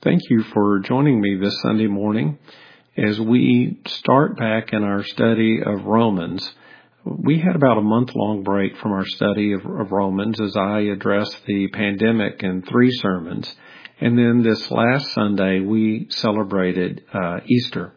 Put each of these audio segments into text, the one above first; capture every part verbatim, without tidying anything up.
Thank you for joining me this Sunday morning as we start back in our study of Romans. We had about a month-long break from our study of, of Romans as I addressed the pandemic in three sermons. And then this last Sunday, we celebrated uh, Easter.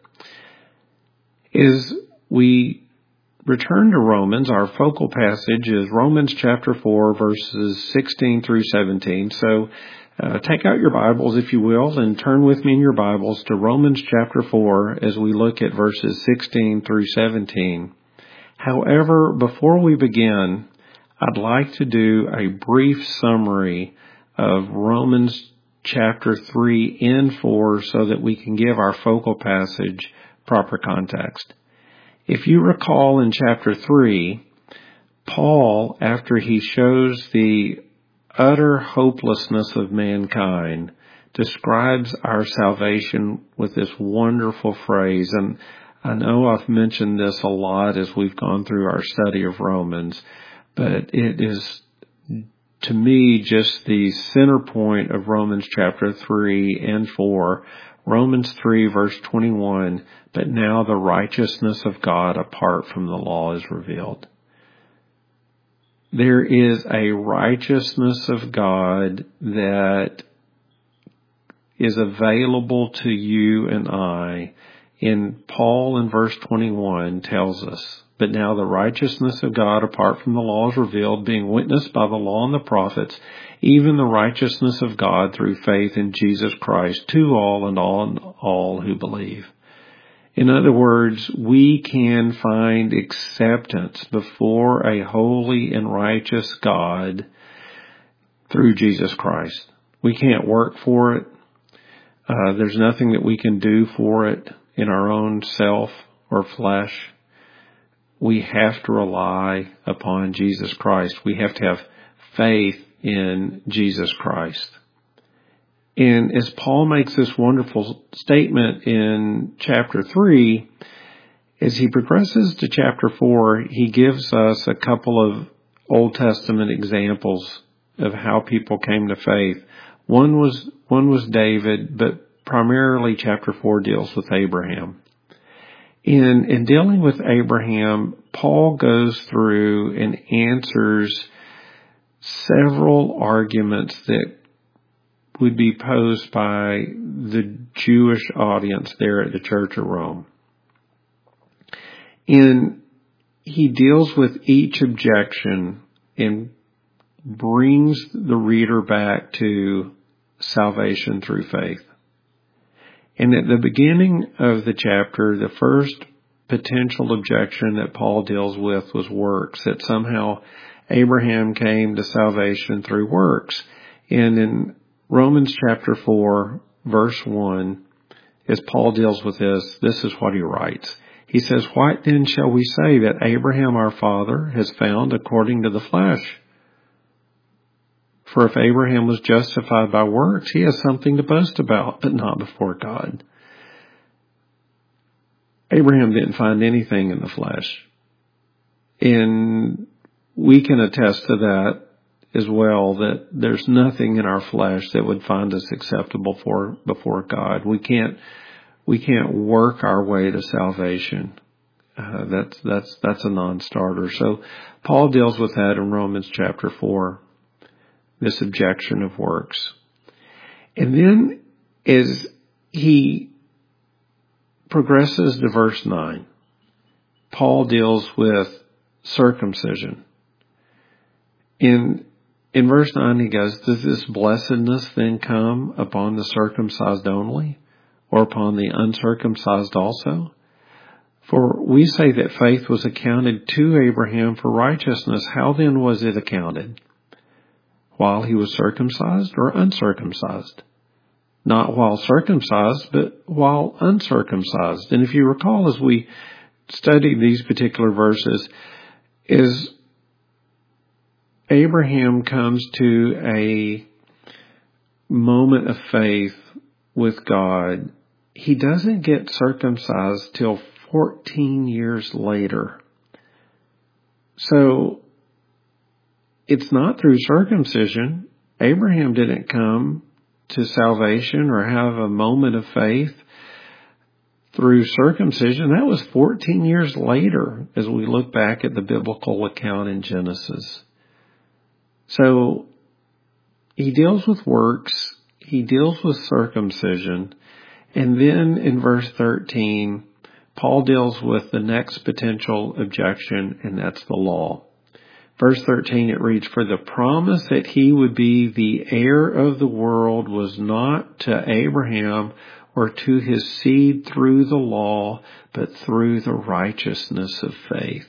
As we return to Romans, our focal passage is Romans chapter four, verses sixteen through seventeen. So uh, take out your Bibles, if you will, and turn with me in your Bibles to Romans chapter four as we look at verses sixteen through seventeen. However, before we begin, I'd like to do a brief summary of Romans chapter three and four so that we can give our focal passage proper context. If you recall in chapter three, Paul, after he shows the utter hopelessness of mankind, describes our salvation with this wonderful phrase. And I know I've mentioned this a lot as we've gone through our study of Romans, but it is, to me, just the center point of Romans chapter three and four. Romans three, verse twenty-one, but now the righteousness of God apart from the law is revealed. There is a righteousness of God that is available to you and I. And Paul in verse twenty-one tells us, but now the righteousness of God apart from the law is revealed, being witnessed by the law and the prophets, even the righteousness of God through faith in Jesus Christ to all and all and all who believe. In other words, we can find acceptance before a holy and righteous God through Jesus Christ. We can't work for it. Uh, there's nothing that we can do for it in our own self or flesh. We have to rely upon Jesus Christ. We have to have faith in Jesus Christ. And as Paul makes this wonderful statement in chapter three, as he progresses to chapter four, he gives us a couple of Old Testament examples of how people came to faith. One was, one was David, but primarily chapter four deals with Abraham. In, in dealing with Abraham, Paul goes through and answers several arguments that would be posed by the Jewish audience there at the Church of Rome. And he deals with each objection and brings the reader back to salvation through faith. And at the beginning of the chapter, the first potential objection that Paul deals with was works, that somehow Abraham came to salvation through works. And in Romans chapter four, verse one, as Paul deals with this, this is what he writes. He says, "What then shall we say that Abraham our father has found according to the flesh? For if Abraham was justified by works, he has something to boast about, but not before God." Abraham didn't find anything in the flesh. And we can attest to that as well, that there's nothing in our flesh that would find us acceptable for before God. We can't we can't work our way to salvation. Uh, that's that's that's a non-starter. So Paul deals with that in Romans chapter four, this objection of works. And then as he progresses to verse nine, Paul deals with circumcision. In In verse nine, he goes, "Does this blessedness then come upon the circumcised only, or upon the uncircumcised also? For we say that faith was accounted to Abraham for righteousness. How then was it accounted? While he was circumcised or uncircumcised? Not while circumcised, but while uncircumcised." And if you recall, as we studied these particular verses, is Abraham comes to a moment of faith with God. He doesn't get circumcised till fourteen years later. So it's not through circumcision. Abraham didn't come to salvation or have a moment of faith through circumcision, that was fourteen years later as we look back at the biblical account in Genesis. So he deals with works, he deals with circumcision, and then in verse thirteen, Paul deals with the next potential objection, and that's the law. Verse thirteen, it reads, "For the promise that he would be the heir of the world was not to Abraham or to his seed through the law, but through the righteousness of faith."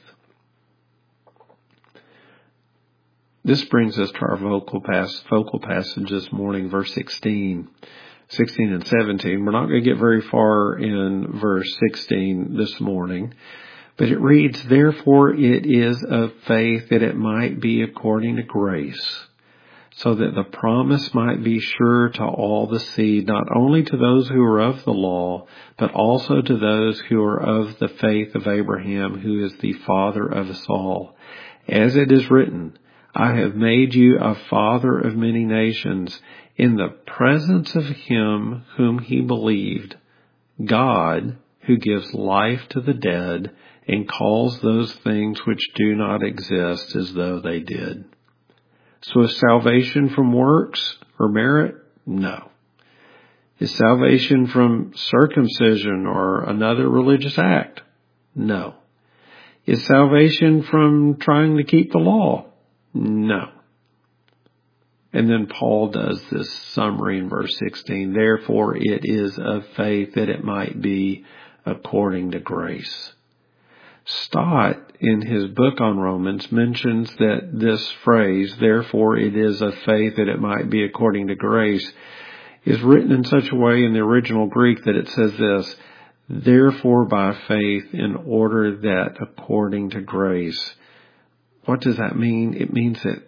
This brings us to our vocal pass, focal passage this morning, verse sixteen. sixteen and seventeen. We're not going to get very far in verse sixteen this morning, but it reads, "Therefore it is of faith that it might be according to grace, so that the promise might be sure to all the seed, not only to those who are of the law, but also to those who are of the faith of Abraham, who is the father of us all. As it is written, I have made you a father of many nations, in the presence of him whom he believed, God, who gives life to the dead and calls those things which do not exist as though they did." So is salvation from works or merit? No. Is salvation from circumcision or another religious act? No. Is salvation from trying to keep the law? No. And then Paul does this summary in verse sixteen. "Therefore it is of faith that it might be according to grace." Stott, in his book on Romans, mentions that this phrase, "therefore it is of faith that it might be according to grace," is written in such a way in the original Greek that it says this, "therefore by faith in order that according to grace." What does that mean? It means that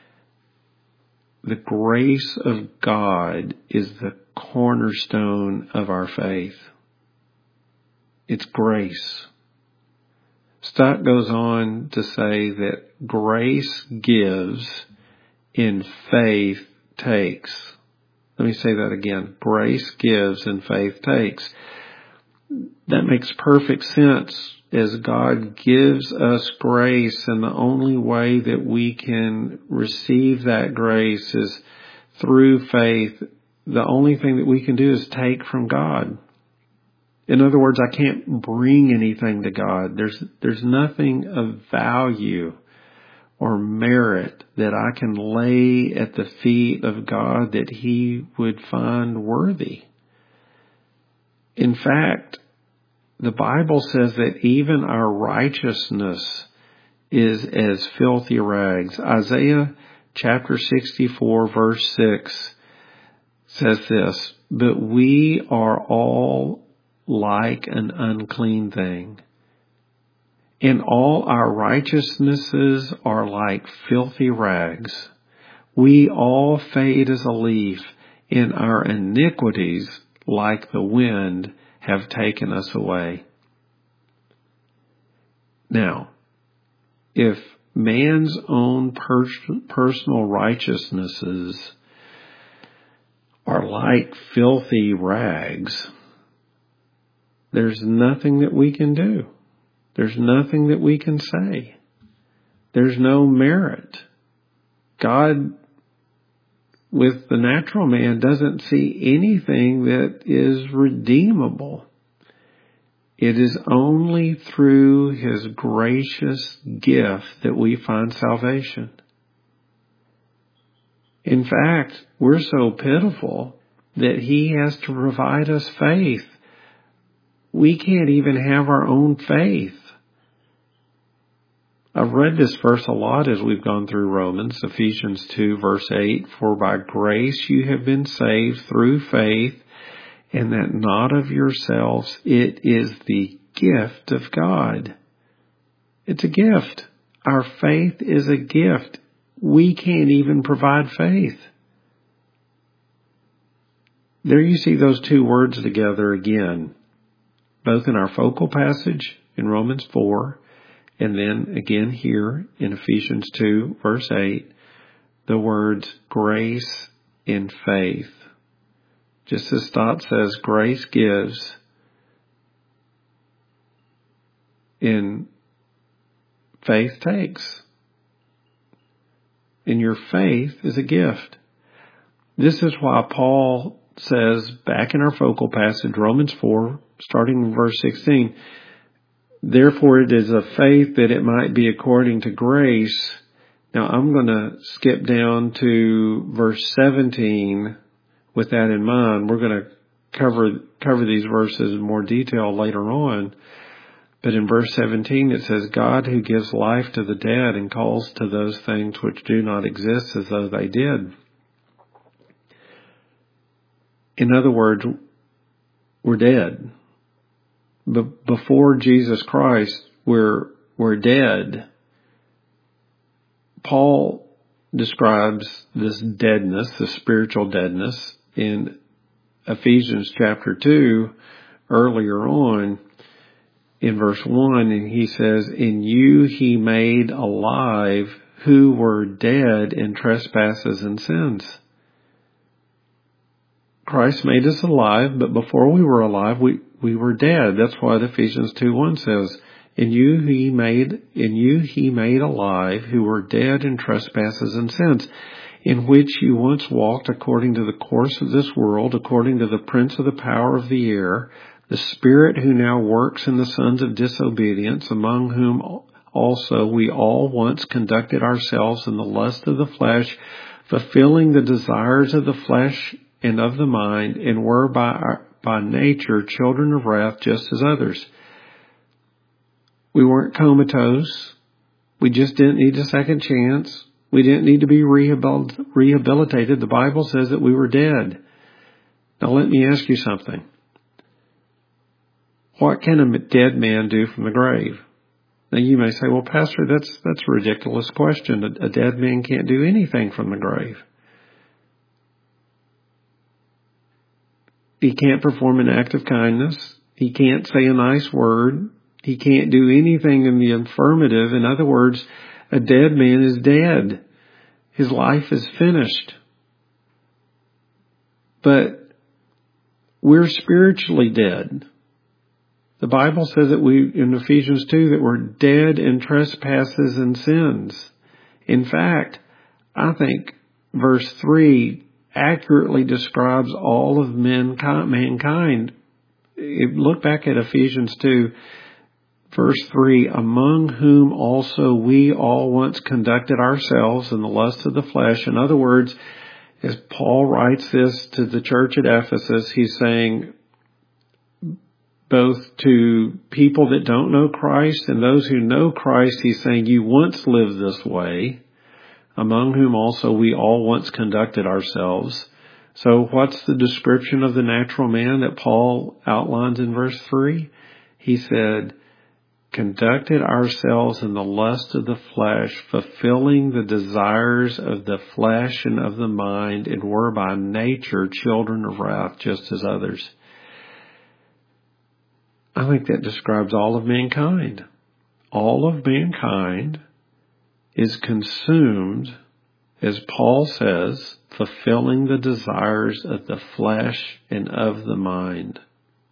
the grace of God is the cornerstone of our faith. It's grace. Stott goes on to say that grace gives and faith takes. Let me say that again. Grace gives and faith takes. That makes perfect sense as God gives us grace, and the only way that we can receive that grace is through faith. The only thing that we can do is take from God. In other words, I can't bring anything to God. There's, there's nothing of value or merit that I can lay at the feet of God that he would find worthy. In fact, the Bible says that even our righteousness is as filthy rags. Isaiah chapter sixty-four verse six says this, "But we are all like an unclean thing, and all our righteousnesses are like filthy rags. We all fade as a leaf, and our iniquities, like the wind, have taken us away." Now, if man's own pers- personal righteousnesses are like filthy rags, there's nothing that we can do. There's nothing that we can say. There's no merit. God, with the natural man, doesn't see anything that is redeemable. It is only through his gracious gift that we find salvation. In fact, we're so pitiful that he has to provide us faith. We can't even have our own faith. I've read this verse a lot as we've gone through Romans, Ephesians two verse eight, "For by grace you have been saved through faith, and that not of yourselves, it is the gift of God." It's a gift. Our faith is a gift. We can't even provide faith. There you see those two words together again, both in our focal passage in Romans four, and then again here in Ephesians two verse eight, the words grace and faith. Just as Stott says, grace gives, and faith takes. And your faith is a gift. This is why Paul says back in our focal passage, Romans four, starting in verse sixteen, therefore it is of faith that it might be according to grace. Now I'm going to skip down to verse seventeen with that in mind. We're going to cover cover these verses in more detail later on. But in verse seventeen it says, God who gives life to the dead and calls to those things which do not exist as though they did. In other words, we're dead. But before Jesus Christ, we're, we're dead. Paul describes this deadness, this spiritual deadness, in Ephesians chapter two, earlier on in verse one, and he says, in you he made alive who were dead in trespasses and sins. Christ made us alive, but before we were alive, we, we were dead. That's what Ephesians two one says. In you he made, in you he made alive who were dead in trespasses and sins, in which you once walked according to the course of this world, according to the prince of the power of the air, the spirit who now works in the sons of disobedience, among whom also we all once conducted ourselves in the lust of the flesh, fulfilling the desires of the flesh and of the mind, and were by our, by nature children of wrath just as others. We weren't comatose. We just didn't need a second chance. We didn't need to be rehabil- rehabilitated. The Bible says that we were dead. Now let me ask you something. What can a dead man do from the grave? Now you may say, well, Pastor, that's that's a ridiculous question. A, a dead man can't do anything from the grave. He can't perform an act of kindness. He can't say a nice word. He can't do anything in the affirmative. In other words, a dead man is dead. His life is finished. But we're spiritually dead. The Bible says that we, in Ephesians two, that we're dead in trespasses and sins. In fact, I think verse three accurately describes all of mankind. Look back at Ephesians two, verse three, among whom also we all once conducted ourselves in the lust of the flesh. In other words, as Paul writes this to the church at Ephesus, he's saying both to people that don't know Christ and those who know Christ, he's saying you once lived this way, among whom also we all once conducted ourselves. So what's the description of the natural man that Paul outlines in verse three? He said, conducted ourselves in the lust of the flesh, fulfilling the desires of the flesh and of the mind, and were by nature children of wrath, just as others. I think that describes all of mankind. All of mankind is consumed, as Paul says, fulfilling the desires of the flesh and of the mind.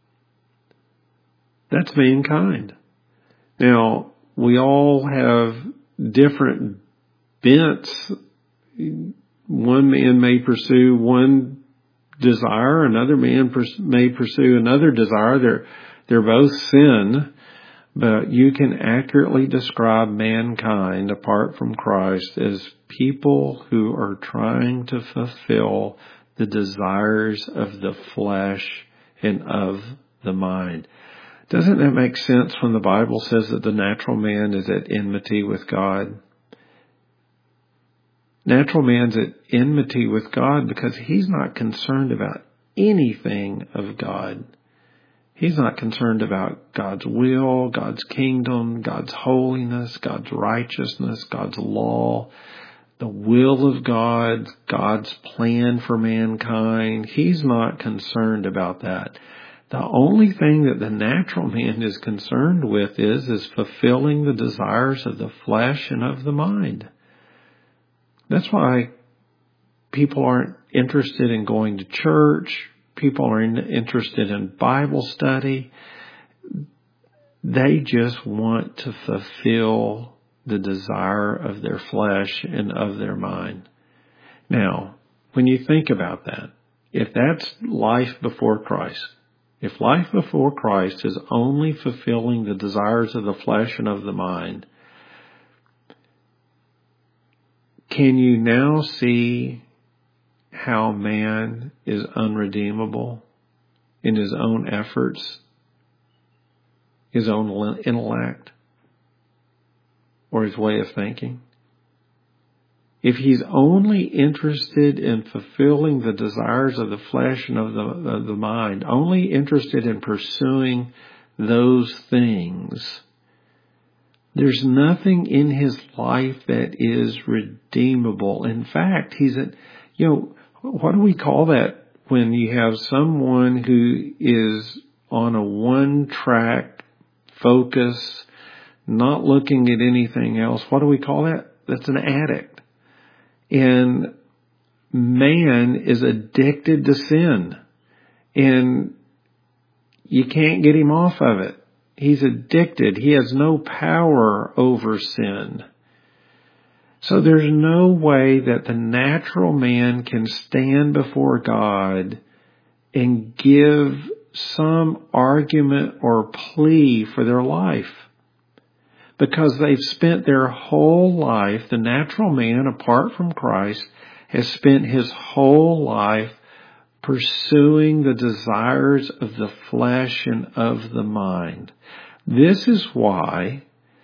That's mankind. Now, we all have different bents. One man may pursue one desire, another man may pursue another desire. They're, they're both sin, but you can accurately describe mankind apart from Christ as people who are trying to fulfill the desires of the flesh and of the mind. Doesn't that make sense when the Bible says that the natural man is at enmity with God? Natural man's at enmity with God because he's not concerned about anything of God. He's not concerned about God's will, God's kingdom, God's holiness, God's righteousness, God's law, the will of God, God's plan for mankind. He's not concerned about that. The only thing that the natural man is concerned with is, is fulfilling the desires of the flesh and of the mind. That's why people aren't interested in going to church. people are in, interested in Bible study. They just want to fulfill the desire of their flesh and of their mind. Now, when you think about that, if that's life before Christ, if life before Christ is only fulfilling the desires of the flesh and of the mind, can you now see how man is unredeemable in his own efforts, his own intellect, or his way of thinking? If he's only interested in fulfilling the desires of the flesh and of the, of the mind, only interested in pursuing those things, there's nothing in his life that is redeemable. In fact, he's a, you know, what do we call that when you have someone who is on a one-track focus, not looking at anything else? What do we call that? That's an addict. And man is addicted to sin, and you can't get him off of it. He's addicted. He has no power over sin. So there's no way that the natural man can stand before God and give some argument or plea for their life, because they've spent their whole life, the natural man, apart from Christ, has spent his whole life pursuing the desires of the flesh and of the mind. This is why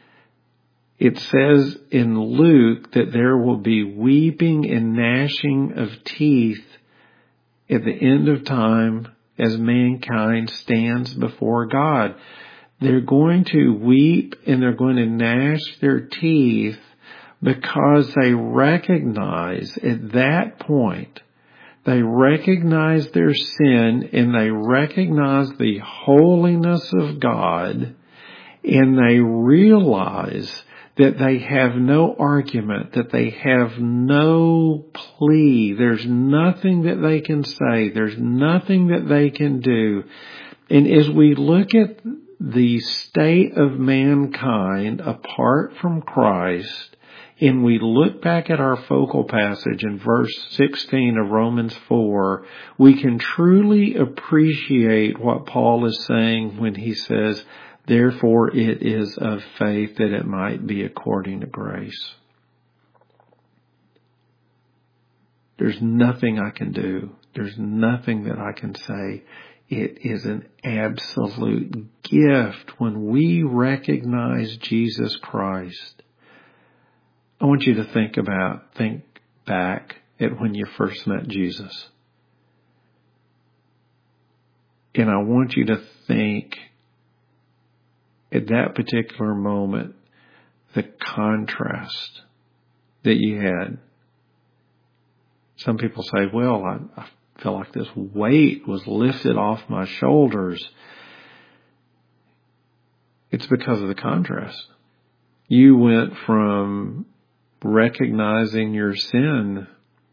it says in Luke that there will be weeping and gnashing of teeth at the end of time as mankind stands before God. They're going to weep and they're going to gnash their teeth because they recognize at that point, they recognize their sin and they recognize the holiness of God, and they realize that they have no argument, that they have no plea. There's nothing that they can say. There's nothing that they can do. And as we look at the state of mankind apart from Christ, and we look back at our focal passage in verse sixteen of Romans four, we can truly appreciate what Paul is saying when he says, therefore it is of faith that it might be according to grace. There's nothing I can do. There's nothing that I can say. It is an absolute gift when we recognize Jesus Christ. I want you to think about, think back at when you first met Jesus. And I want you to think at that particular moment, the contrast that you had. Some people say, well, I, I feel like this weight was lifted off my shoulders. It's because of the contrast. You went from recognizing your sin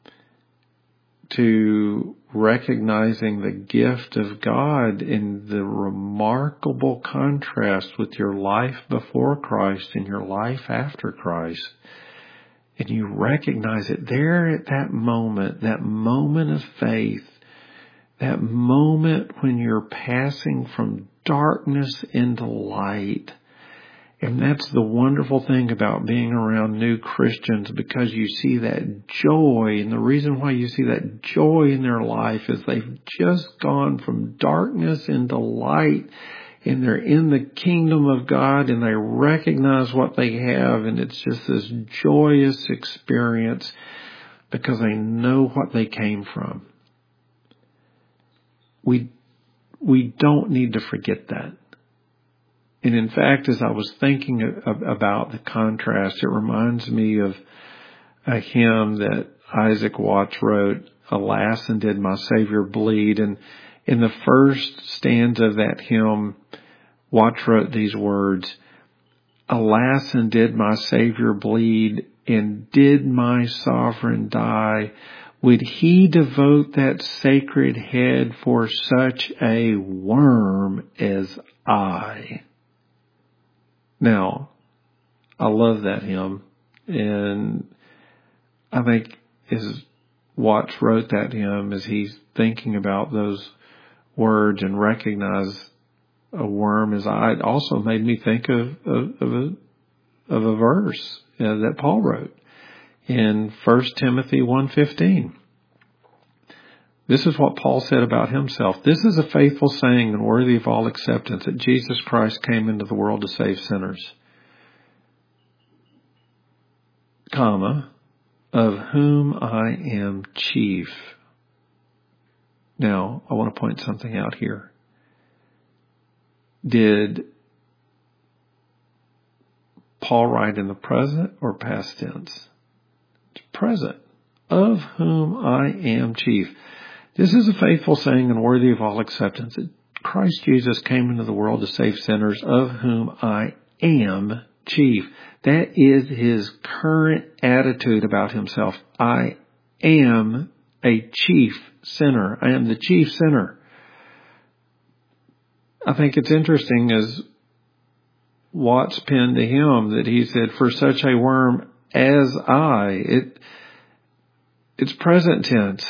to recognizing the gift of God in the remarkable contrast with your life before Christ and your life after Christ. And you recognize it there at that moment, that moment of faith, that moment when you're passing from darkness into light. And that's the wonderful thing about being around new Christians, because you see that joy. And the reason why you see that joy in their life is they've just gone from darkness into light, and they're in the kingdom of God, and they recognize what they have. And it's just this joyous experience because they know what they came from. We, we don't need to forget that. And in fact, as I was thinking about the contrast, it reminds me of a hymn that Isaac Watts wrote, Alas, and Did My Savior Bleed? And in the first stanza of that hymn, Watts wrote these words, Alas, and did my Savior bleed? And did my sovereign die? would he devote that sacred head for such a worm as I? Now, I love that hymn, and I think as Watts wrote that hymn, as he's thinking about those words and recognize a worm as I, it also made me think of, of, of a of a verse uh, that Paul wrote in First Timothy one fifteen. This is what Paul said about himself. This is a faithful saying and worthy of all acceptance, that Jesus Christ came into the world to save sinners, comma, of whom I am chief. Now, I want to point something out here. Did Paul write in the present or past tense? It's present. Of whom I am chief. This is a faithful saying and worthy of all acceptance, that Christ Jesus came into the world to save sinners, of whom I am chief. That is his current attitude about himself. I am a chief sinner. I am the chief sinner. I think it's interesting, as Watts penned to him, that he said, for such a worm as I. It, it's present tense.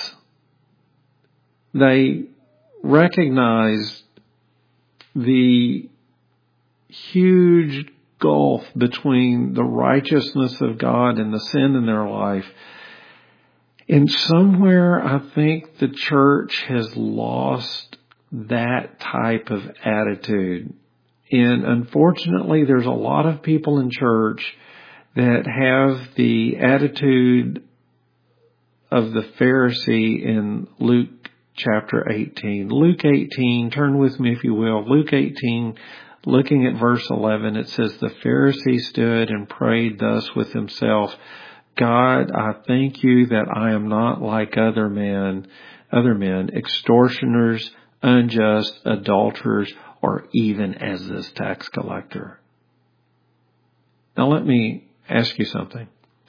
They recognized the huge gulf between the righteousness of God and the sin in their life. And somewhere I think the church has lost that type of attitude. And unfortunately, there's a lot of people in church that have the attitude of the Pharisee in Luke chapter eighteen. Luke eighteen, turn with me if you will. Luke eighteen, looking at verse eleven, it says, the Pharisee stood and prayed thus with himself, God, I thank you that I am not like other men, other men, extortioners, unjust, adulterers, or even as this tax collector. Now let me ask you something.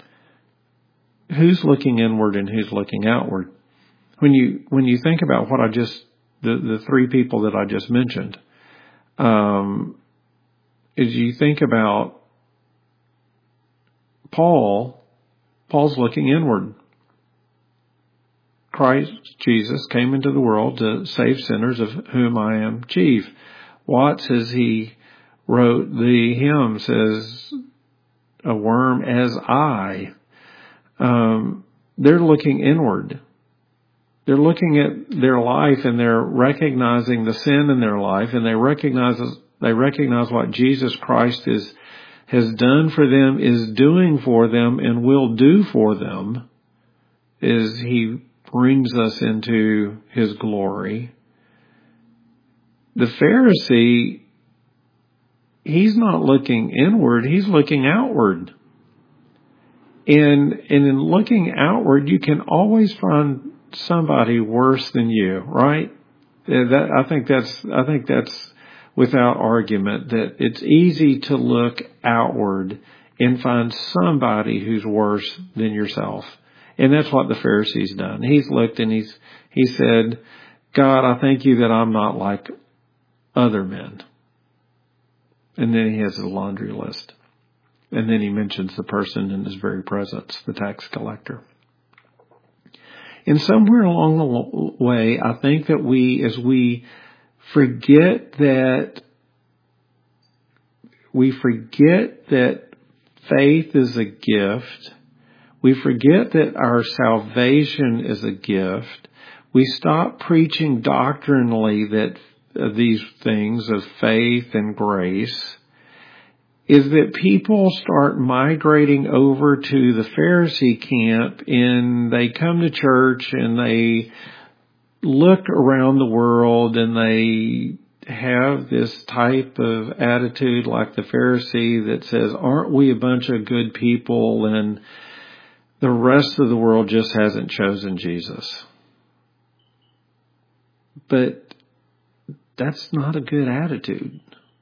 Who's looking inward and who's looking outward? When you when you think about what I just, the, the three people that I just mentioned, um, as you think about Paul, Paul's looking inward. Christ Jesus came into the world to save sinners, of whom I am chief. Watts, as he wrote the hymn, says, a worm as I. Um, they're looking inward. They're looking at their life and they're recognizing the sin in their life, and they recognize they recognize what Jesus Christ is has done for them, is doing for them, and will do for them as he brings us into his glory. The Pharisee, he's not looking inward, he's looking outward. And, and in looking outward, you can always find somebody worse than you, right? That, I think that's, I think that's without argument, that it's easy to look outward and find somebody who's worse than yourself. And that's what the Pharisee's done. He's looked and he's, he said, God, I thank you that I'm not like other men. And then he has a laundry list. And then he mentions the person in his very presence, the tax collector. And somewhere along the way, I think that we, as we forget that, we forget that faith is a gift. We forget that our salvation is a gift. We stop preaching doctrinally that uh, these things of faith and grace. Is that people start migrating over to the Pharisee camp, and they come to church and they look around the world and they have this type of attitude like the Pharisee that says, aren't we a bunch of good people, and the rest of the world just hasn't chosen Jesus. But that's not a good attitude.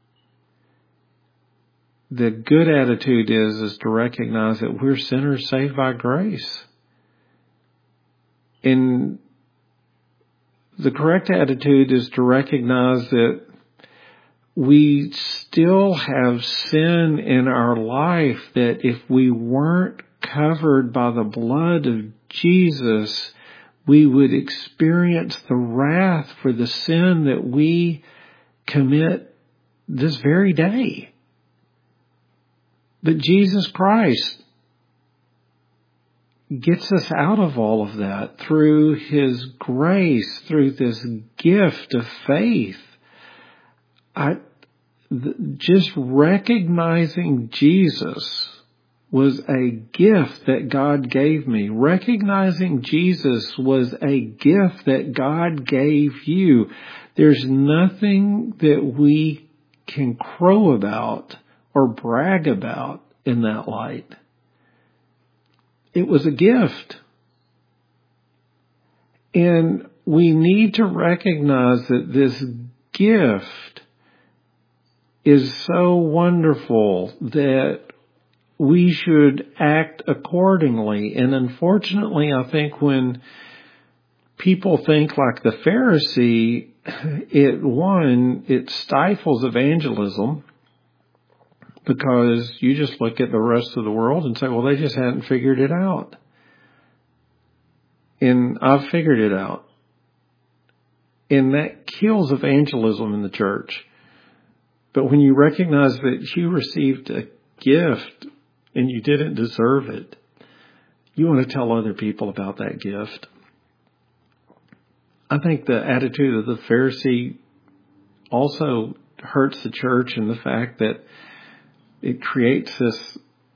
The good attitude is, is to recognize that we're sinners saved by grace. And the correct attitude is to recognize that we still have sin in our life, that if we weren't covered by the blood of Jesus, we would experience the wrath for the sin that we commit this very day. But Jesus Christ gets us out of all of that through His grace, through this gift of faith. I, th- just recognizing Jesus was a gift that God gave me. Recognizing Jesus was a gift that God gave you. There's nothing that we can crow about or brag about in that light. It was a gift. And we need to recognize that this gift is so wonderful that we should act accordingly. And unfortunately, I think when people think like the Pharisee, it one, it stifles evangelism, because you just look at the rest of the world and say, well, they just hadn't figured it out. And I've figured it out. And that kills evangelism in the church. But when you recognize that you received a gift and you didn't deserve it, you want to tell other people about that gift. I think the attitude of the Pharisee also hurts the church in the fact that it creates this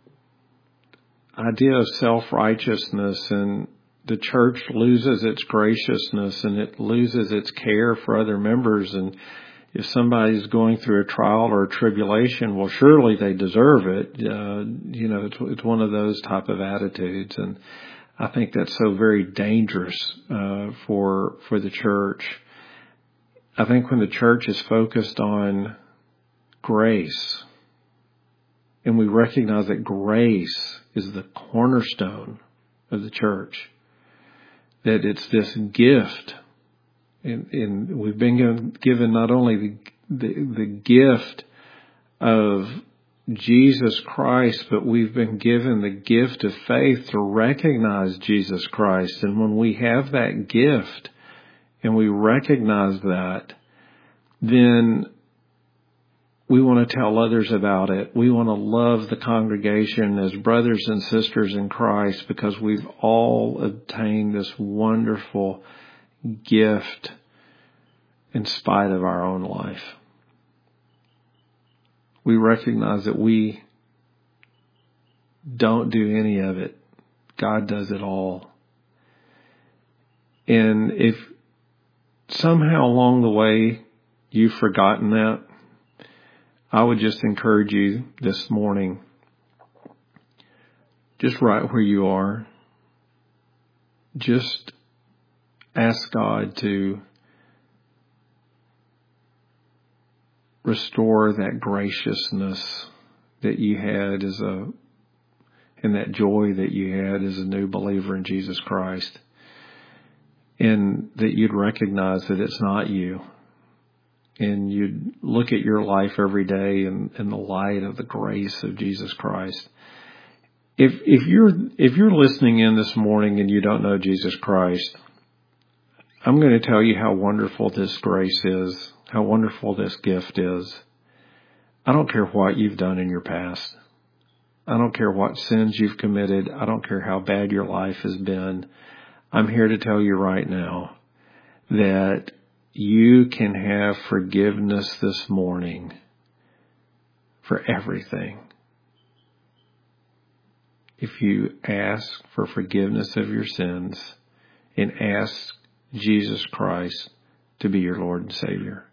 idea of self-righteousness, and the church loses its graciousness and it loses its care for other members. And if somebody's going through a trial or a tribulation, well, surely they deserve it. Uh, you know, it's, it's one of those type of attitudes. And I think that's so very dangerous uh, for for the church. I think when the church is focused on grace, and we recognize that grace is the cornerstone of the church, that it's this gift, and, and we've been given, given not only the, the the gift of Jesus Christ, but we've been given the gift of faith to recognize Jesus Christ. And when we have that gift and we recognize that, then we want to tell others about it. We want to love the congregation as brothers and sisters in Christ, because we've all obtained this wonderful gift in spite of our own life. We recognize that we don't do any of it. God does it all. And if somehow along the way you've forgotten that, I would just encourage you this morning, just right where you are, just ask God to restore that graciousness that you had as a, and that joy that you had as a new believer in Jesus Christ. And that you'd recognize that it's not you. And you'd look at your life every day in, in the light of the grace of Jesus Christ. If, if you're, if you're listening in this morning and you don't know Jesus Christ, I'm going to tell you how wonderful this grace is, how wonderful this gift is. I don't care what you've done in your past. I don't care what sins you've committed. I don't care how bad your life has been. I'm here to tell you right now that you can have forgiveness this morning for everything. If you ask for forgiveness of your sins and ask Jesus Christ to be your Lord and Savior.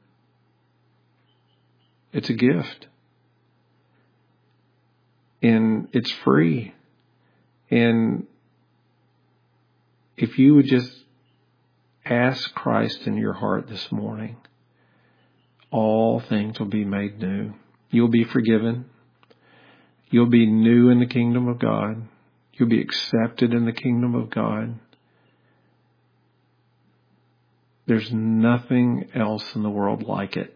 It's a gift. And it's free. And if you would just ask Christ in your heart this morning, all things will be made new. You'll be forgiven. You'll be new in the kingdom of God. You'll be accepted in the kingdom of God. There's nothing else in the world like it.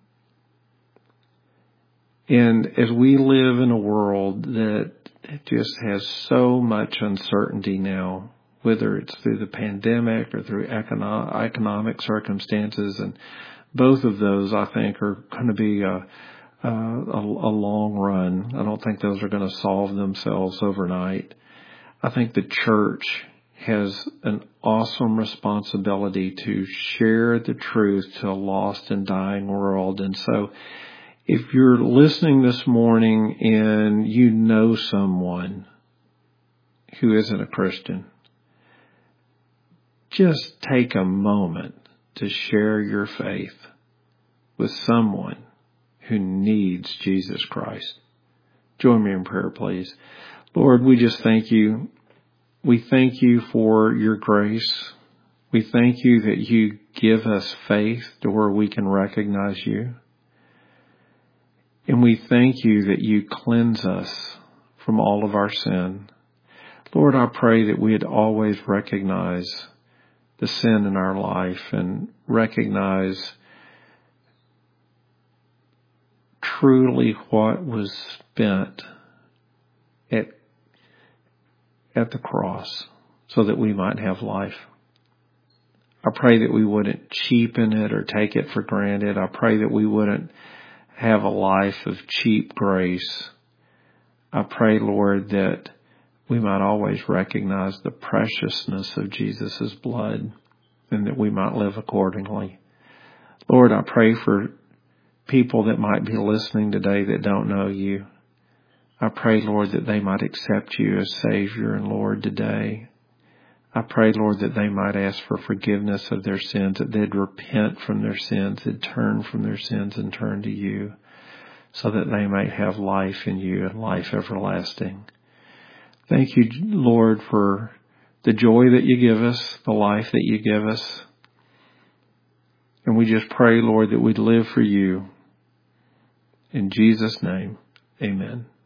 And as we live in a world that just has so much uncertainty now, whether it's through the pandemic or through economic, economic circumstances, and both of those, I think, are going to be a, a, a long run. I don't think those are going to solve themselves overnight. I think the church has an awesome responsibility to share the truth to a lost and dying world. And so if you're listening this morning and you know someone who isn't a Christian, just take a moment to share your faith with someone who needs Jesus Christ. Join me in prayer, please. Lord, we just thank you. We thank you for your grace. We thank you that you give us faith to where we can recognize you. And we thank you that you cleanse us from all of our sin. Lord, I pray that we'd always recognize the sin in our life and recognize truly what was spent at, at the cross so that we might have life. I pray that we wouldn't cheapen it or take it for granted. I pray that we wouldn't have a life of cheap grace. I pray, Lord, that we might always recognize the preciousness of Jesus' blood and that we might live accordingly. Lord, I pray for people that might be listening today that don't know you. I pray, Lord, that they might accept you as Savior and Lord today. I pray, Lord, that they might ask for forgiveness of their sins, that they'd repent from their sins, they'd turn from their sins and turn to you so that they might have life in you and life everlasting. Thank you, Lord, for the joy that you give us, the life that you give us. And we just pray, Lord, that we'd live for you. In Jesus' name, amen.